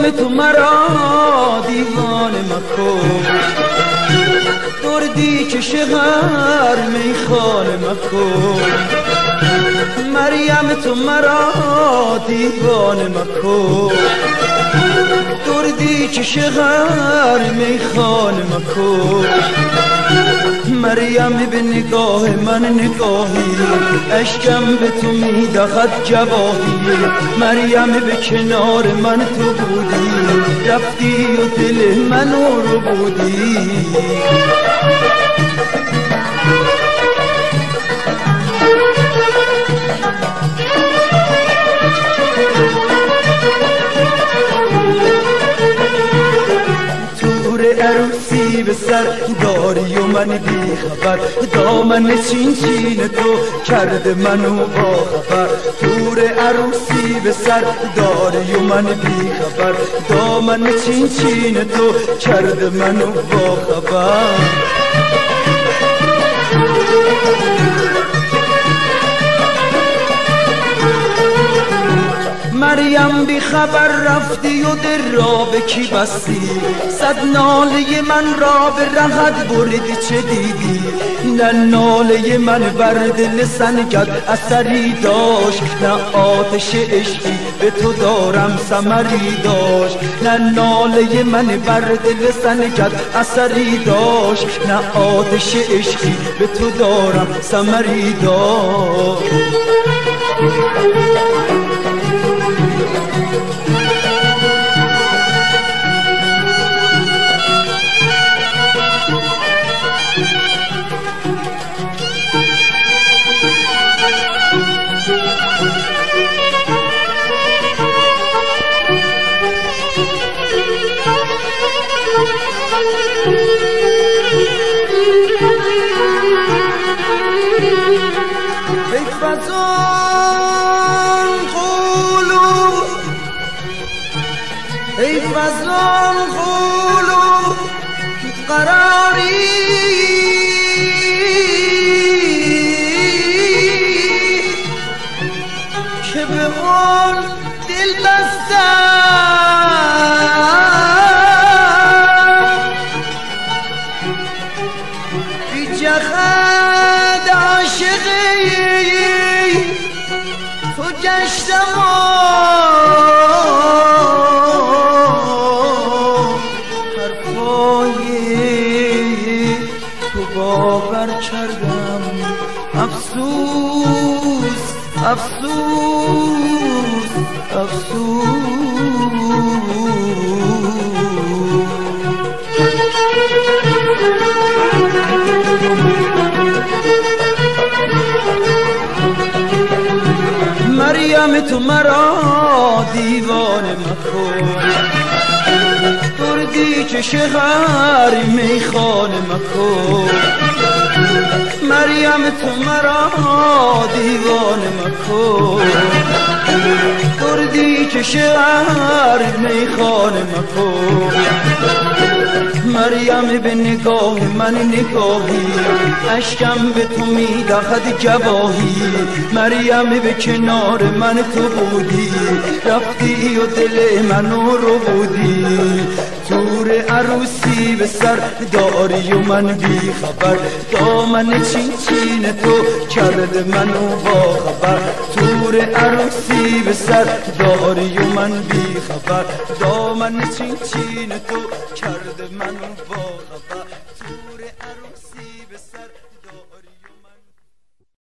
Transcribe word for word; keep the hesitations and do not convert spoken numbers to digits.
مریم تو مرا دیوانه مکن، دردی که شهر میخانه مکن. مریم تو مرا دیوانه مکن، دردی که شهر میخانه مکن. مریم به نگاه من نگاهی، اشکم به تو میدهد جواهی. مریم به کنار من تو بودی، رفتی و دل منو رو بودی. عروسی به سر داری و من بی خبر، دامن چین چین تو کرده منو با خبر. تور عروسی به سر داری و من بی خبر، دامن چین چین تو کرده منو با خبر. مریم بی خبر رفتی و در را به کی بستی، صد ناله من را به رهت بردی چه دیدی؟ نه ناله من بر دل سنگت اثری داشت، نه آتش عشقی به تو دارم ثمری داشت. نه ناله من بر دل سنگت اثری داشت، نه آتش عشقی به تو دارم ثمری داشت. حیف از آن قولو، حیف از آن قولو قراری که به اون دل بستم، بی جخد عاشقی تو گشتم و حرفای تو باور کردم. افسوس افسوس افسوس. مریم تو مرا دیوانه مکن، دردی که شهر میخانه مکن. مریم تو مرا دیوانه مکن، دردی که شهر میخانه مکن. مریم به نگاه من نگاهی، اشکم به تو میدهد جواهی. مریم به کنار من تو بودی، رفتی و دل منو رو بودی. تور عروسی به سر داری و من بی خبر، دامن چین چین تو کرده منو با خبر. تور عروسی به سر داری و من بی خبر، دامن چین چین تو کرده منو